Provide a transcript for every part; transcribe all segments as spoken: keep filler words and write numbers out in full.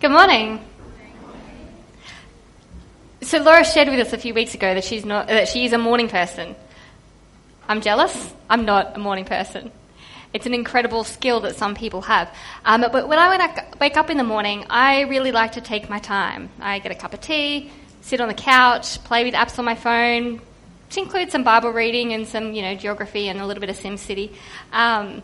Good morning. So Laura shared with us a few weeks ago that she's not that she is a morning person. I'm jealous. I'm not a morning person. It's an incredible skill that some people have. Um, but when I wake up in the morning, I really like to take my time. I get a cup of tea, sit on the couch, play with apps on my phone, which includes some Bible reading and some, you know, geography and a little bit of SimCity. Um,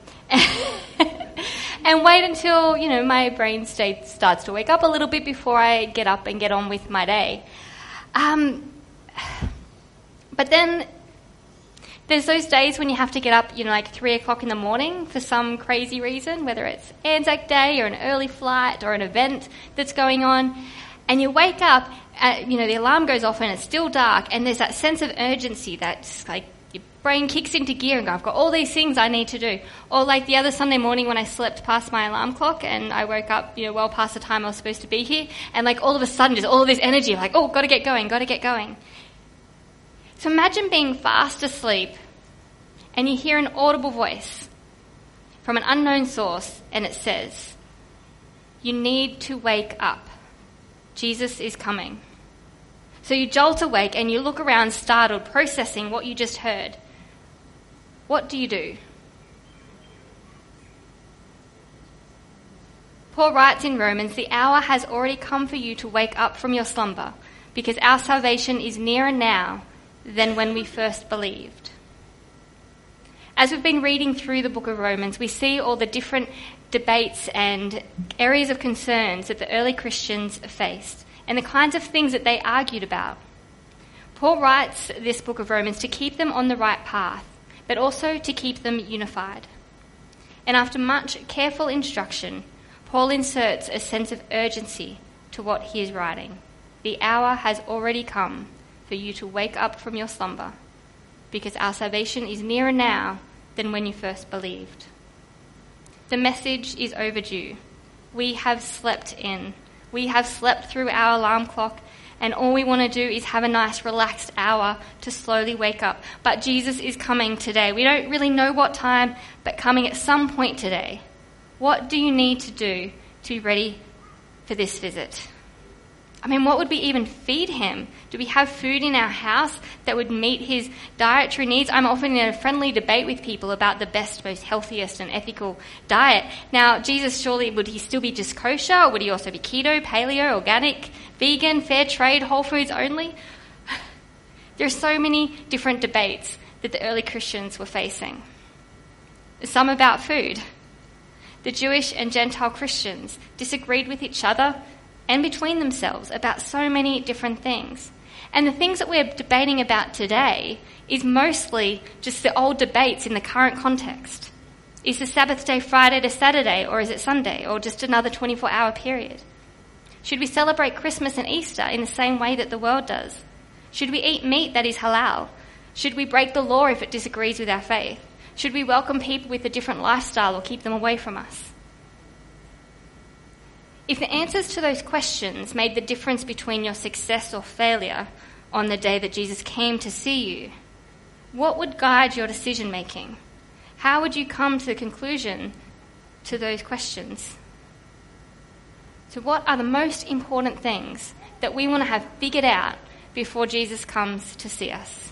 and wait until, you know, my brain state starts to wake up a little bit before I get up and get on with my day. Um, but then there's those days when you have to get up, you know, like three o'clock in the morning for some crazy reason, whether it's Anzac Day or an early flight or an event that's going on, and you wake up, uh, you know, the alarm goes off and it's still dark, and there's that sense of urgency that's like your brain kicks into gear and go, I've got all these things I need to do. Or like the other Sunday morning when I slept past my alarm clock and I woke up, you know, well past the time I was supposed to be here, and like all of a sudden just all of this energy, like, oh, got to get going, got to get going. So imagine being fast asleep and you hear an audible voice from an unknown source and it says, you need to wake up. Jesus is coming. So you jolt awake and you look around startled, processing what you just heard. What do you do? Paul writes in Romans, the hour has already come for you to wake up from your slumber, because our salvation is nearer now than when we first believed. As we've been reading through the book of Romans, we see all the different debates and areas of concerns that the early Christians faced and the kinds of things that they argued about. Paul writes this book of Romans to keep them on the right path, but also to keep them unified. And after much careful instruction, Paul inserts a sense of urgency to what he is writing. The hour has already come for you to wake up from your slumber, because our salvation is nearer now than when you first believed. The message is overdue. We have slept in. We have slept through our alarm clock, and all we want to do is have a nice relaxed hour to slowly wake up. But Jesus is coming today. We don't really know what time, but coming at some point today. What do you need to do to be ready for this visit? I mean, what would we even feed him? Do we have food in our house that would meet his dietary needs? I'm often in a friendly debate with people about the best, most healthiest and ethical diet. Now, Jesus, surely, would he still be just kosher? Or would he also be keto, paleo, organic, vegan, fair trade, whole foods only? There are so many different debates that the early Christians were facing. Some about food. The Jewish and Gentile Christians disagreed with each other and between themselves about so many different things. And the things that we're debating about today is mostly just the old debates in the current context. Is the Sabbath day Friday to Saturday, or is it Sunday, or just another twenty-four hour period? Should we celebrate Christmas and Easter in the same way that the world does? Should we eat meat that is halal? Should we break the law if it disagrees with our faith? Should we welcome people with a different lifestyle or keep them away from us? If the answers to those questions made the difference between your success or failure on the day that Jesus came to see you, what would guide your decision making? How would you come to the conclusion to those questions? So what are the most important things that we want to have figured out before Jesus comes to see us?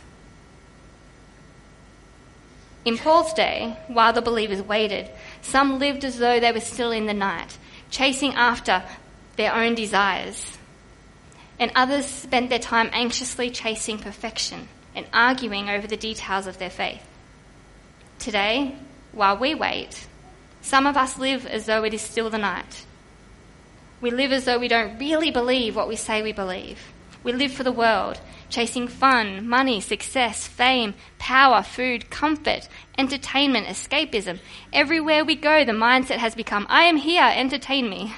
In Paul's day, while the believers waited, some lived as though they were still in the night, chasing after their own desires. And others spent their time anxiously chasing perfection and arguing over the details of their faith. Today, while we wait, some of us live as though it is still the night. We live as though we don't really believe what we say we believe. We live for the world, chasing fun, money, success, fame, power, food, comfort, entertainment, escapism. Everywhere we go, the mindset has become, I am here, entertain me.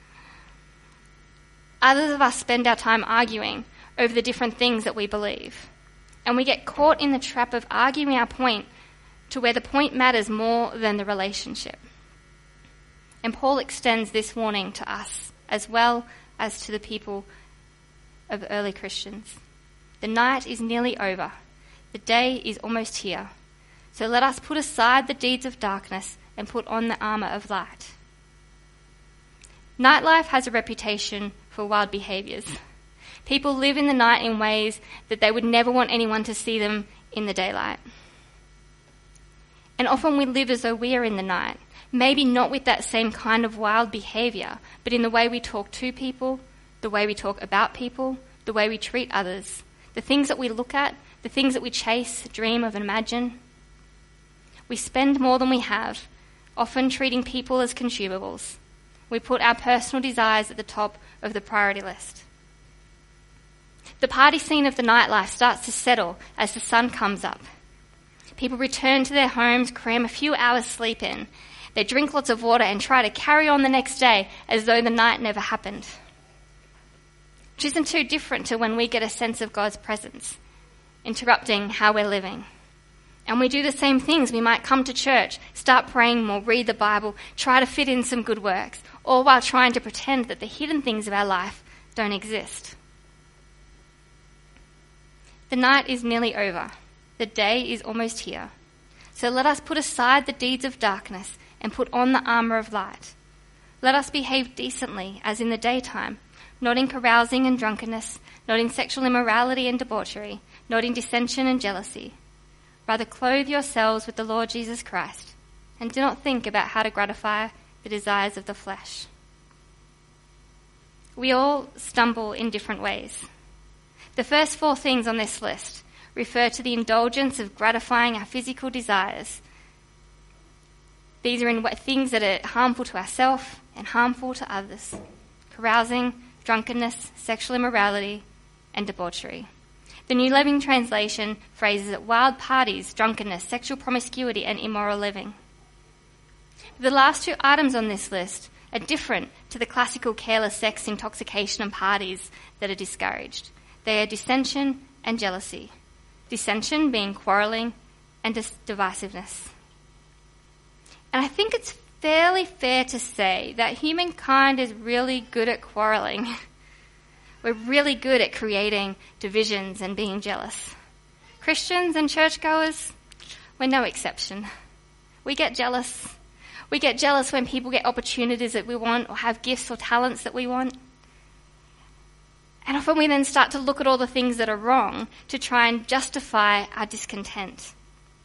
Others of us spend our time arguing over the different things that we believe. And we get caught in the trap of arguing our point to where the point matters more than the relationship. And Paul extends this warning to us as well as to the people of early Christians. The night is nearly over. The day is almost here. So let us put aside the deeds of darkness and put on the armour of light. Nightlife has a reputation for wild behaviours. People live in the night in ways that they would never want anyone to see them in the daylight. And often we live as though we are in the night, maybe not with that same kind of wild behaviour, but in the way we talk to people, the way we talk about people, the way we treat others, the things that we look at, the things that we chase, dream of, and imagine. We spend more than we have, often treating people as consumables. We put our personal desires at the top of the priority list. The party scene of the nightlife starts to settle as the sun comes up. People return to their homes, cram a few hours sleep in. They drink lots of water and try to carry on the next day as though the night never happened. Which isn't too different to when we get a sense of God's presence, interrupting how we're living. And we do the same things. We might come to church, start praying more, read the Bible, try to fit in some good works, all while trying to pretend that the hidden things of our life don't exist. The night is nearly over. The day is almost here. So let us put aside the deeds of darkness and put on the armour of light. Let us behave decently as in the daytime, not in carousing and drunkenness, not in sexual immorality and debauchery, not in dissension and jealousy. Rather clothe yourselves with the Lord Jesus Christ, and do not think about how to gratify the desires of the flesh. We all stumble in different ways. The first four things on this list refer to the indulgence of gratifying our physical desires. These are in things that are harmful to ourselves and harmful to others. Carousing, drunkenness, sexual immorality, and debauchery. The New Living Translation phrases it wild parties, drunkenness, sexual promiscuity, and immoral living. The last two items on this list are different to the classical careless sex, intoxication, and parties that are discouraged. They are dissension and jealousy. Dissension being quarrelling and dis- divisiveness. And I think it's fairly fair to say that humankind is really good at quarrelling. We're really good at creating divisions and being jealous. Christians and churchgoers, we're no exception. We get jealous. We get jealous when people get opportunities that we want or have gifts or talents that we want. And often we then start to look at all the things that are wrong to try and justify our discontent.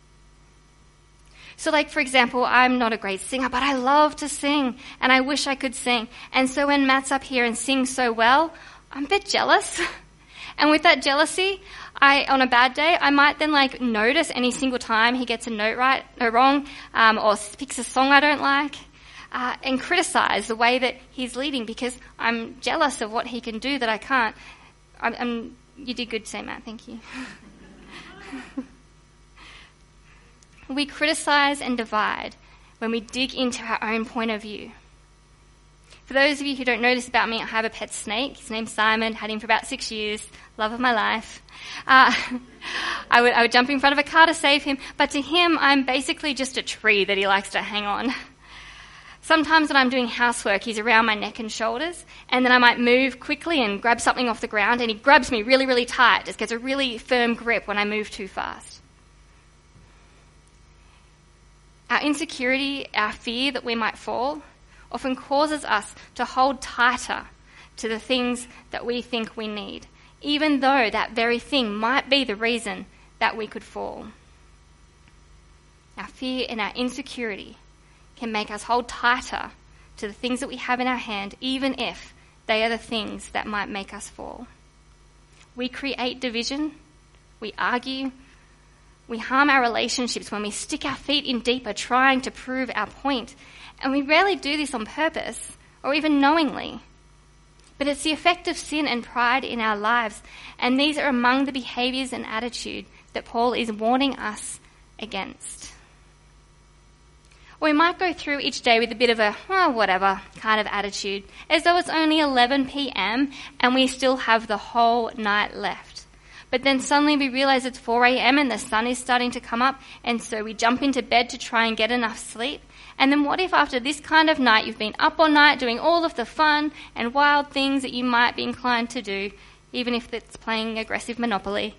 So like, for example, I'm not a great singer, but I love to sing and I wish I could sing. And so when Matt's up here and sings so well, I'm a bit jealous. And with that jealousy, I, on a bad day, I might then like notice any single time he gets a note right or wrong, um, or picks a song I don't like. Uh, and criticize the way that he's leading because I'm jealous of what he can do that I can't. I'm, I'm, you did good to say, Matt. Thank you. We criticize and divide when we dig into our own point of view. For those of you who don't know this about me, I have a pet snake. His name's Simon. Had him for about six years. Love of my life. Uh, I would, I would jump in front of a car to save him, but to him, I'm basically just a tree that he likes to hang on. Sometimes when I'm doing housework, he's around my neck and shoulders, and then I might move quickly and grab something off the ground, and he grabs me really, really tight, just gets a really firm grip when I move too fast. Our insecurity, our fear that we might fall, often causes us to hold tighter to the things that we think we need, even though that very thing might be the reason that we could fall. Our fear and our insecurity can make us hold tighter to the things that we have in our hand, even if they are the things that might make us fall. We create division, we argue, we harm our relationships when we stick our feet in deeper trying to prove our point, and we rarely do this on purpose or even knowingly. But it's the effect of sin and pride in our lives, and these are among the behaviours and attitude that Paul is warning us against. We might go through each day with a bit of a, oh, whatever kind of attitude, as though it's only eleven p.m. and we still have the whole night left. But then suddenly we realise it's four a.m. and the sun is starting to come up, and so we jump into bed to try and get enough sleep. And then what if after this kind of night you've been up all night doing all of the fun and wild things that you might be inclined to do, even if it's playing aggressive Monopoly.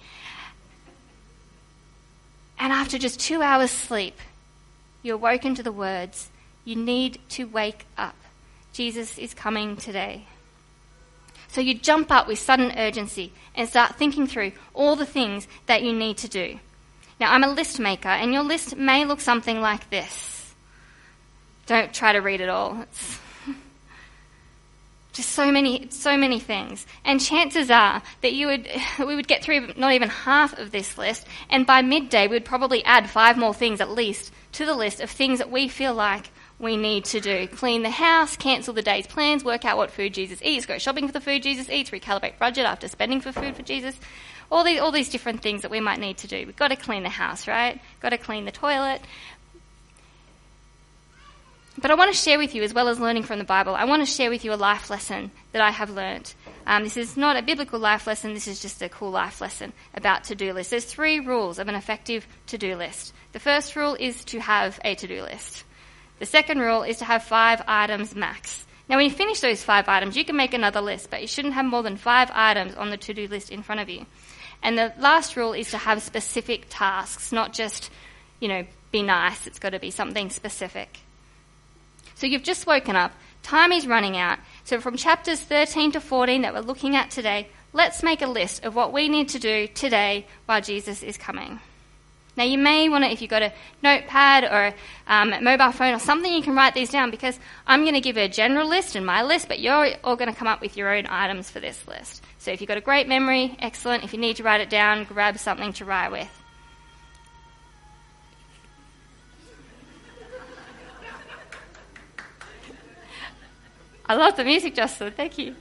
And after just two hours sleep, you're woken to the words, you need to wake up. Jesus is coming today. So you jump up with sudden urgency and start thinking through all the things that you need to do. Now, I'm a list maker, and your list may look something like this. Don't try to read it all. It's just so many, so many things. And chances are that you would, we would get through not even half of this list, and by midday we would probably add five more things at least to the list of things that we feel like we need to do. Clean the house, cancel the day's plans, work out what food Jesus eats, go shopping for the food Jesus eats, recalibrate budget after spending for food for Jesus. All these, all these different things that we might need to do. We've got to clean the house, right? Got to clean the toilet. But I want to share with you, as well as learning from the Bible, I want to share with you a life lesson that I have learned. Um, this is not a biblical life lesson, this is just a cool life lesson about to-do lists. There's three rules of an effective to-do list. The first rule is to have a to-do list. The second rule is to have five items max. Now, when you finish those five items, you can make another list, but you shouldn't have more than five items on the to-do list in front of you. And the last rule is to have specific tasks, not just, you know, be nice. It's got to be something specific. So you've just woken up. Time is running out. So from chapters thirteen to fourteen that we're looking at today, let's make a list of what we need to do today while Jesus is coming. Now, you may want to, if you've got a notepad or um, a mobile phone or something, you can write these down, because I'm going to give a general list and my list, but you're all going to come up with your own items for this list. So if you've got a great memory, excellent. If you need to write it down, grab something to write with. I love the music, Jocelyn. Thank you.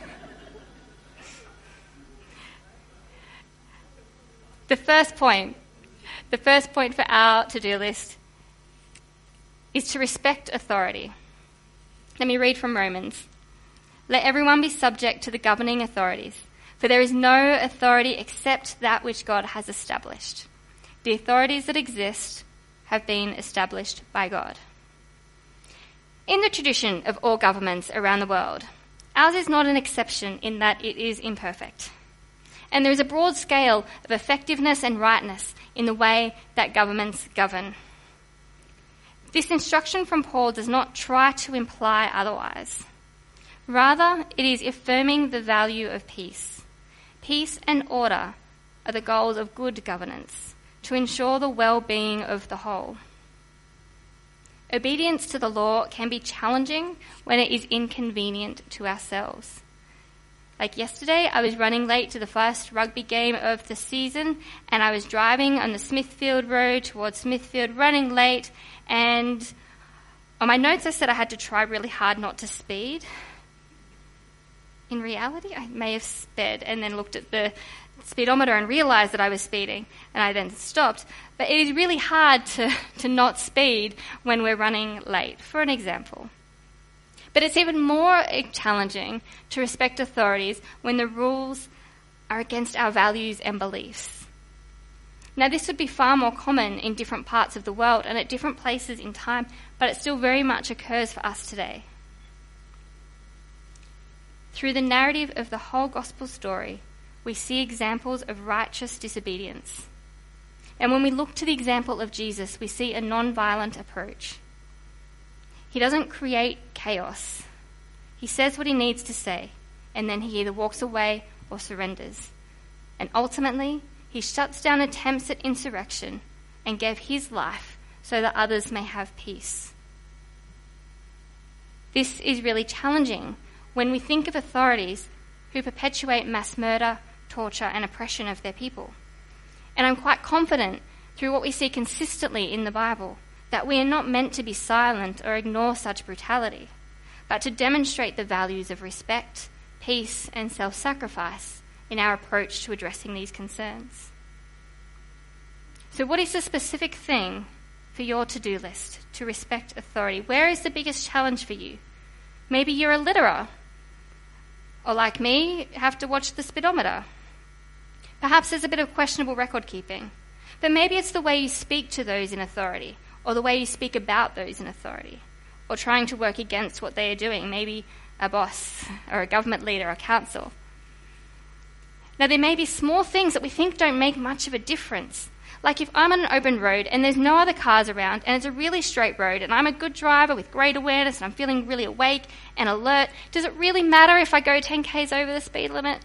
The first point, the first point for our to-do list is to respect authority. Let me read from Romans. Let everyone be subject to the governing authorities, for there is no authority except that which God has established. The authorities that exist have been established by God. In the tradition of all governments around the world, ours is not an exception in that it is imperfect. And there is a broad scale of effectiveness and rightness in the way that governments govern. This instruction from Paul does not try to imply otherwise. Rather, it is affirming the value of peace. Peace and order are the goals of good governance, to ensure the well-being of the whole. Obedience to the law can be challenging when it is inconvenient to ourselves. Like yesterday, I was running late to the first rugby game of the season, and I was driving on the Smithfield Road towards Smithfield, running late, and on my notes I said I had to try really hard not to speed. In reality, I may have sped and then looked at the speedometer and realised that I was speeding, and I then stopped. But it is really hard to, to not speed when we're running late, for an example. But it's even more challenging to respect authorities when the rules are against our values and beliefs. Now, this would be far more common in different parts of the world and at different places in time, but it still very much occurs for us today. Through the narrative of the whole gospel story, we see examples of righteous disobedience. And when we look to the example of Jesus, we see a non-violent approach. He doesn't create chaos. He says what he needs to say, and then he either walks away or surrenders. And ultimately, he shuts down attempts at insurrection and gave his life so that others may have peace. This is really challenging when we think of authorities who perpetuate mass murder, torture, and oppression of their people. And I'm quite confident, through what we see consistently in the Bible, that we are not meant to be silent or ignore such brutality, but to demonstrate the values of respect, peace, and self-sacrifice in our approach to addressing these concerns. So what is the specific thing for your to-do list to respect authority? Where is the biggest challenge for you? Maybe you're a litterer, or like me, have to watch the speedometer. Perhaps there's a bit of questionable record keeping, but maybe it's the way you speak to those in authority, or the way you speak about those in authority, or trying to work against what they are doing, maybe a boss, or a government leader, or council. Now, there may be small things that we think don't make much of a difference, Like if I'm on an open road and there's no other cars around and it's a really straight road and I'm a good driver with great awareness and I'm feeling really awake and alert, does it really matter if I go ten kays over the speed limit?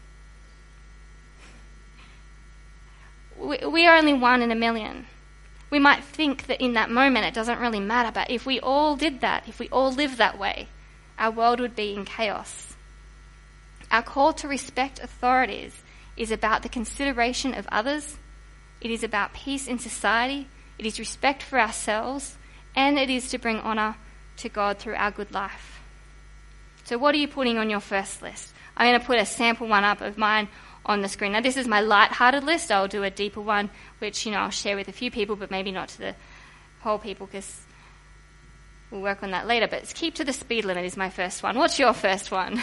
We, we are only one in a million. We might think that in that moment it doesn't really matter, but if we all did that, if we all lived that way, our world would be in chaos. Our call to respect authorities is about the consideration of others. It is about peace in society. It is respect for ourselves, and it is to bring honour to God through our good life. So what are you putting on your first list? I'm going to put a sample one up of mine on the screen. Now this is my light-hearted list. I'll do a deeper one, which, you know, I'll share with a few people, but maybe not to the whole people because we'll work on that later. But keep to the speed limit is my first one. What's your first one?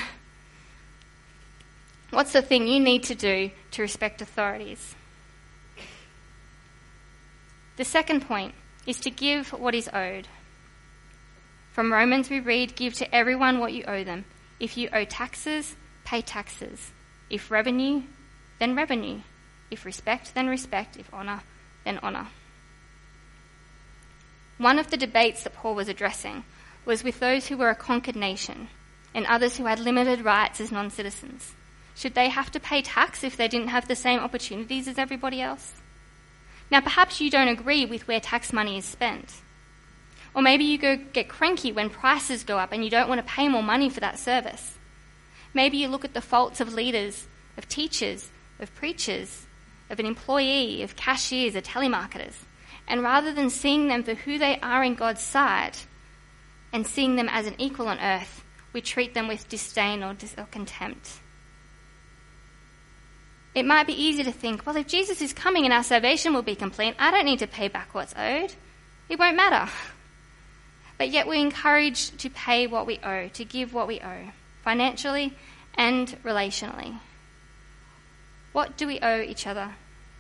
What's the thing you need to do to respect authorities? The second point is to give what is owed. From Romans we read, give to everyone what you owe them. If you owe taxes, pay taxes. If revenue, then revenue. If respect, then respect. If honour, then honour. One of the debates that Paul was addressing was with those who were a conquered nation and others who had limited rights as non-citizens. Should they have to pay tax if they didn't have the same opportunities as everybody else? Now, perhaps you don't agree with where tax money is spent. Or maybe you go get cranky when prices go up and you don't want to pay more money for that service. Maybe you look at the faults of leaders, of teachers, of preachers, of an employee, of cashiers, of telemarketers, and rather than seeing them for who they are in God's sight and seeing them as an equal on earth, we treat them with disdain or, dis- or contempt. It might be easy to think, well, if Jesus is coming and our salvation will be complete, I don't need to pay back what's owed. It won't matter. But yet we're encouraged to pay what we owe, to give what we owe, financially and relationally. What do we owe each other?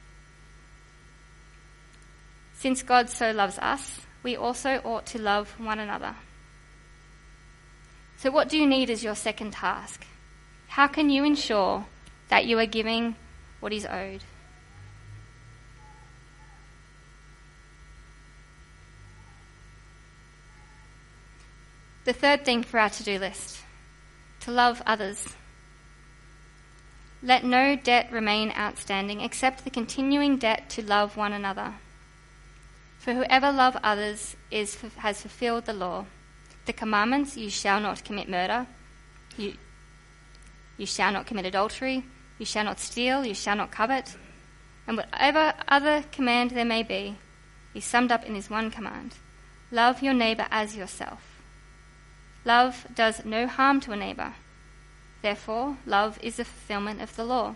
Since God so loves us, we also ought to love one another. So what do you need as your second task? How can you ensure that you are giving what is owed? The third thing for our to-do list, to love others. Let no debt remain outstanding except the continuing debt to love one another. For whoever loves others is, has fulfilled the law. The commandments, you shall not commit murder, you, you shall not commit adultery, you shall not steal, you shall not covet, and whatever other command there may be is summed up in this one command. Love your neighbour as yourself. Love does no harm to a neighbour. Therefore, love is the fulfilment of the law.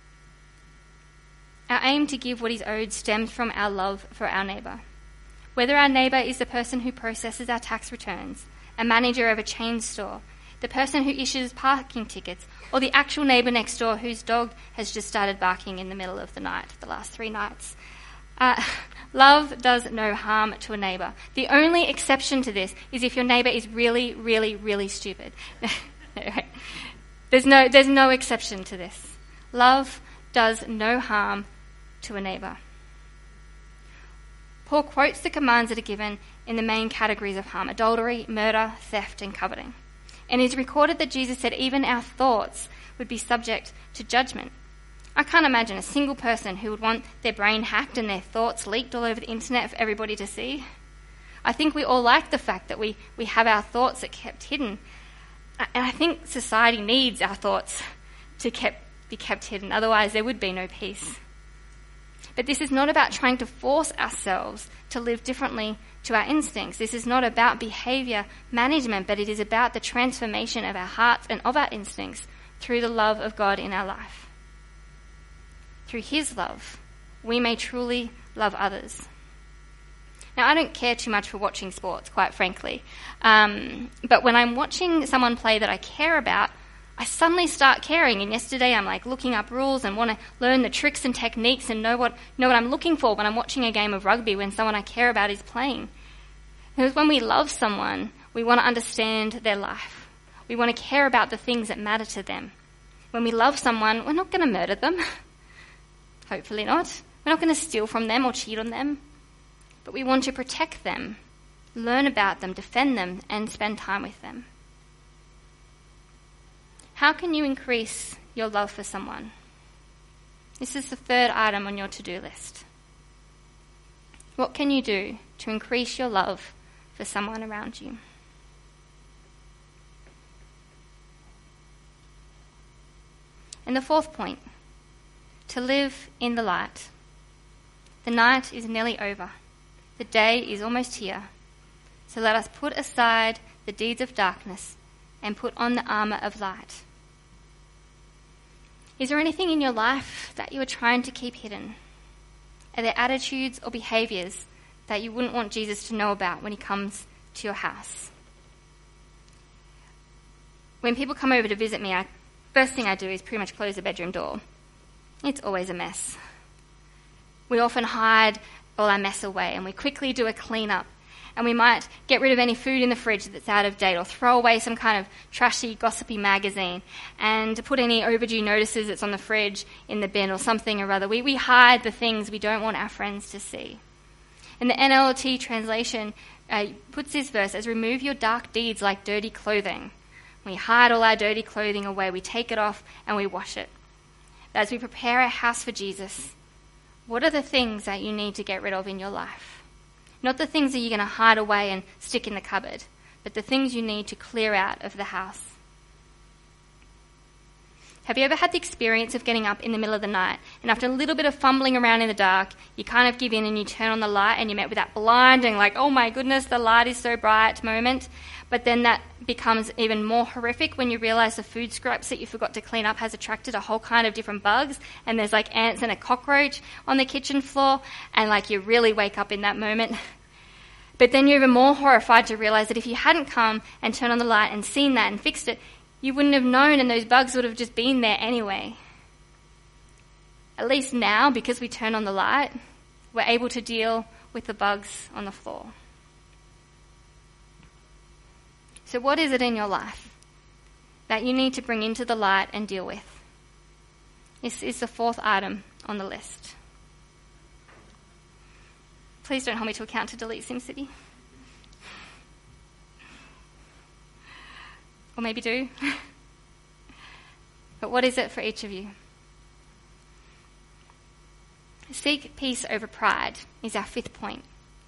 Our aim to give what is owed stems from our love for our neighbour. Whether our neighbour is the person who processes our tax returns, a manager of a chain store, the person who issues parking tickets, or the actual neighbour next door whose dog has just started barking in the middle of the night, the last three nights. Uh, love does no harm to a neighbour. The only exception to this is if your neighbour is really, really, really stupid. There's no, there's no exception to this. Love does no harm to a neighbour. Paul quotes the commands that are given in the main categories of harm: adultery, murder, theft, and coveting. And it's recorded that Jesus said even our thoughts would be subject to judgment. I can't imagine a single person who would want their brain hacked and their thoughts leaked all over the internet for everybody to see. I think we all like the fact that we, we have our thoughts that kept hidden. And I think society needs our thoughts to kept, be kept hidden, otherwise there would be no peace. But this is not about trying to force ourselves to live differently to our instincts. This is not about behaviour management, but it is about the transformation of our hearts and of our instincts through the love of God in our life. Through his love, we may truly love others. Now, I don't care too much for watching sports, quite frankly. Um, but when I'm watching someone play that I care about, I suddenly start caring. And yesterday I'm like looking up rules and want to learn the tricks and techniques and know what know what I'm looking for when I'm watching a game of rugby when someone I care about is playing. Because when we love someone, we want to understand their life. We want to care about the things that matter to them. When we love someone, we're not going to murder them. Hopefully not. We're not going to steal from them or cheat on them, but we want to protect them, learn about them, defend them, and spend time with them. How can you increase your love for someone? This is the third item on your to-do list. What can you do to increase your love for someone around you? And the fourth point, to live in the light. The night is nearly over. The day is almost here. So let us put aside the deeds of darkness and put on the armour of light. Is there anything in your life that you are trying to keep hidden? Are there attitudes or behaviours that you wouldn't want Jesus to know about when he comes to your house? When people come over to visit me, I, first thing I do is pretty much close the bedroom door. It's always a mess. We often hide all our mess away and we quickly do a clean-up. And we might get rid of any food in the fridge that's out of date or throw away some kind of trashy, gossipy magazine and put any overdue notices that's on the fridge in the bin or something or other. We, we hide the things we don't want our friends to see. And the N L T translation uh, puts this verse as, remove your dark deeds like dirty clothing. We hide all our dirty clothing away. We take it off and we wash it. As we prepare our house for Jesus, what are the things that you need to get rid of in your life? Not the things that you're going to hide away and stick in the cupboard, but the things you need to clear out of the house. Have you ever had the experience of getting up in the middle of the night and after a little bit of fumbling around in the dark, you kind of give in and you turn on the light and you're met with that blinding, like, oh my goodness, the light is so bright moment. But then that becomes even more horrific when you realise the food scraps that you forgot to clean up has attracted a whole kind of different bugs and there's like ants and a cockroach on the kitchen floor and like you really wake up in that moment. But then you're even more horrified to realise that if you hadn't come and turned on the light and seen that and fixed it, you wouldn't have known and those bugs would have just been there anyway. At least now, because we turn on the light, we're able to deal with the bugs on the floor. So what is it in your life that you need to bring into the light and deal with? This is the fourth item on the list. Please don't hold me to account to delete SimCity. Or maybe do. But what is it for each of you? Seek peace over pride is our fifth point.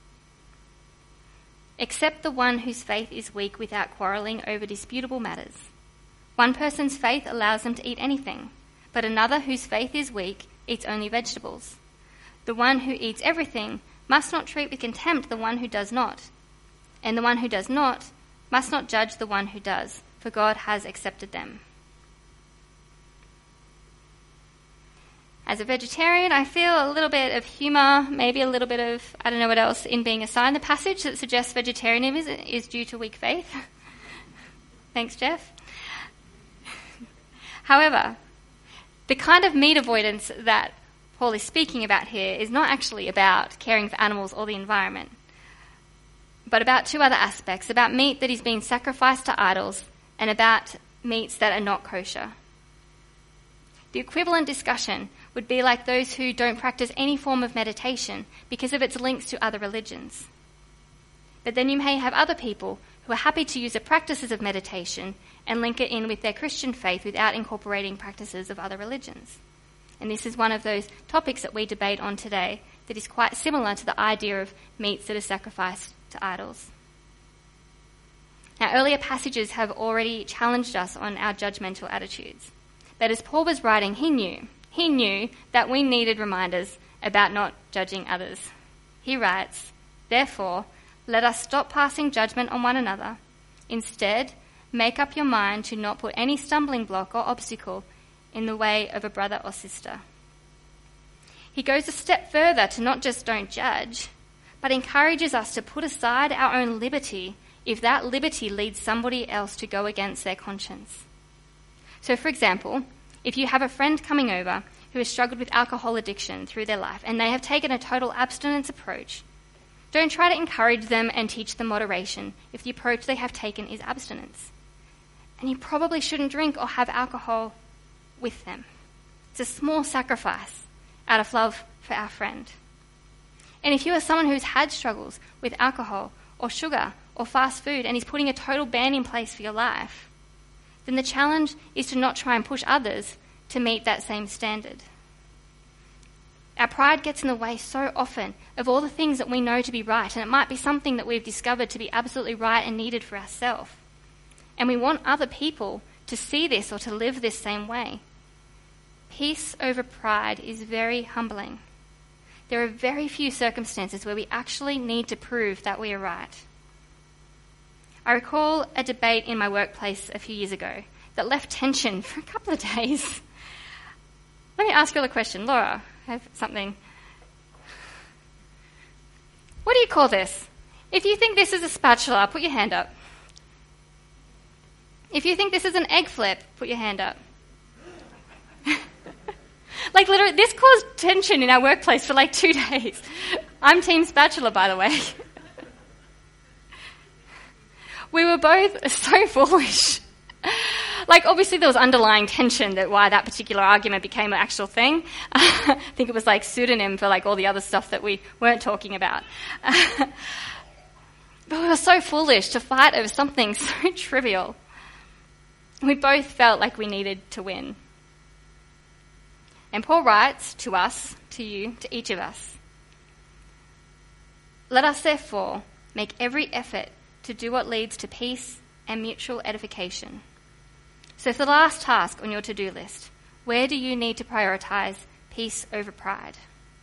Accept the one whose faith is weak without quarrelling over disputable matters. One person's faith allows them to eat anything, but another whose faith is weak eats only vegetables. The one who eats everything must not treat with contempt the one who does not, and the one who does not must not judge the one who does, for God has accepted them. As a vegetarian, I feel a little bit of humour, maybe a little bit of, I don't know what else, in being assigned the passage that suggests vegetarianism is due to weak faith. Thanks, Jeff. However, the kind of meat avoidance that Paul is speaking about here is not actually about caring for animals or the environment, but about two other aspects, about meat that is being sacrificed to idols and about meats that are not kosher. The equivalent discussion would be like those who don't practice any form of meditation because of its links to other religions. But then you may have other people who are happy to use the practices of meditation and link it in with their Christian faith without incorporating practices of other religions. And this is one of those topics that we debate on today that is quite similar to the idea of meats that are sacrificed to idols. Now, earlier passages have already challenged us on our judgmental attitudes. But as Paul was writing, he knew, he knew that we needed reminders about not judging others. He writes, "Therefore, let us stop passing judgment on one another. Instead, make up your mind to not put any stumbling block or obstacle in the way of a brother or sister." He goes a step further to not just don't judge, but encourages us to put aside our own liberty if that liberty leads somebody else to go against their conscience. So, for example, if you have a friend coming over who has struggled with alcohol addiction through their life and they have taken a total abstinence approach, don't try to encourage them and teach them moderation if the approach they have taken is abstinence. And you probably shouldn't drink or have alcohol with them. It's a small sacrifice out of love for our friend. And if you are someone who's had struggles with alcohol or sugar or fast food and is putting a total ban in place for your life, then the challenge is to not try and push others to meet that same standard. Our pride gets in the way so often of all the things that we know to be right, and it might be something that we've discovered to be absolutely right and needed for ourselves. And we want other people to see this or to live this same way. Peace over pride is very humbling. There are very few circumstances where we actually need to prove that we are right. I recall a debate in my workplace a few years ago that left tension for a couple of days. Let me ask you a question. Laura, I have something. What do you call this? If you think this is a spatula, put your hand up. If you think this is an egg flip, put your hand up. Like literally, this caused tension in our workplace for like two days. I'm team spatula, by the way. We were both so foolish. Like, obviously there was underlying tension that why that particular argument became an actual thing. I think it was like pseudonym for like all the other stuff that we weren't talking about. But we were so foolish to fight over something so trivial. We both felt like we needed to win. And Paul writes to us, to you, to each of us, "Let us therefore make every effort to do what leads to peace and mutual edification." So for the last task on your to-do list, where do you need to prioritise peace over pride?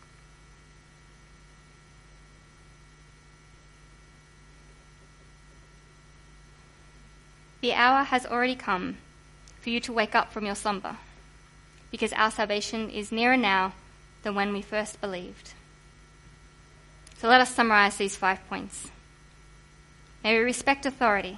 The hour has already come for you to wake up from your slumber, because our salvation is nearer now than when we first believed. So let us summarise these five points. May we respect authority.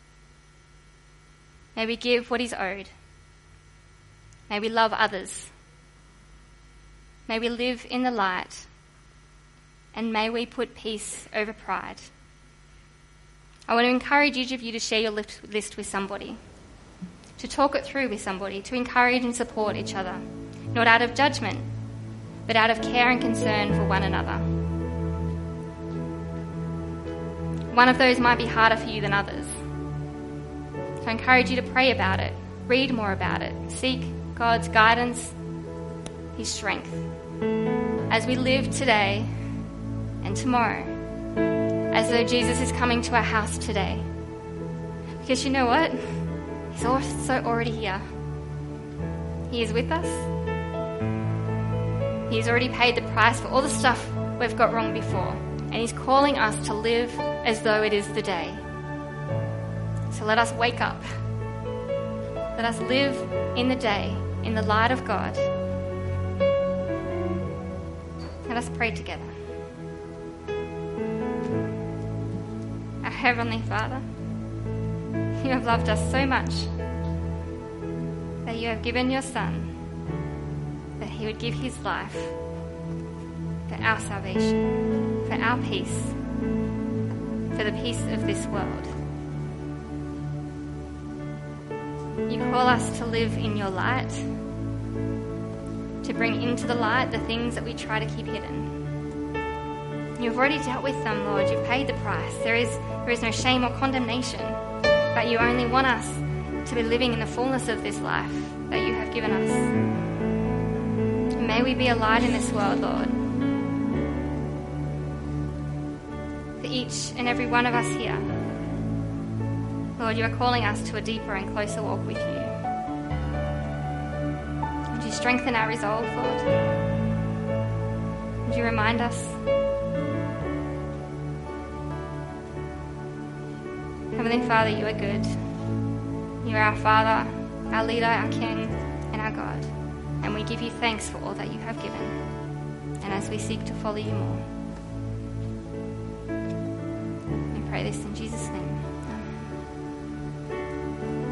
May we give what is owed. May we love others. May we live in the light. And may we put peace over pride. I want to encourage each of you to share your list with somebody, to talk it through with somebody, to encourage and support each other, not out of judgment, but out of care and concern for one another. One of those might be harder for you than others. So I encourage you to pray about it, read more about it, seek God's guidance, His strength, as we live today and tomorrow, as though Jesus is coming to our house today. Because you know what? He's also already here. He is with us. He's already paid the price for all the stuff we've got wrong before. And He's calling us to live as though it is the day. So let us wake up. Let us live in the day, in the light of God. Let us pray together. Our Heavenly Father, You have loved us so much that You have given Your Son, that He would give His life for our salvation, for our peace, for the peace of this world. You call us to live in Your light, to bring into the light the things that we try to keep hidden. You've already dealt with them, Lord. You've paid the price. There is, there is no shame or condemnation, but You only want us to be living in the fullness of this life that You have given us. And may we be a light in this world, Lord. For each and every one of us here, Lord, You are calling us to a deeper and closer walk with You. Would You strengthen our resolve, Lord? Would You remind us? Heavenly Father, You are good. You are our Father, our leader, our King, and our God. And we give You thanks for all that You have given, and as we seek to follow You more. We pray this in Jesus' name.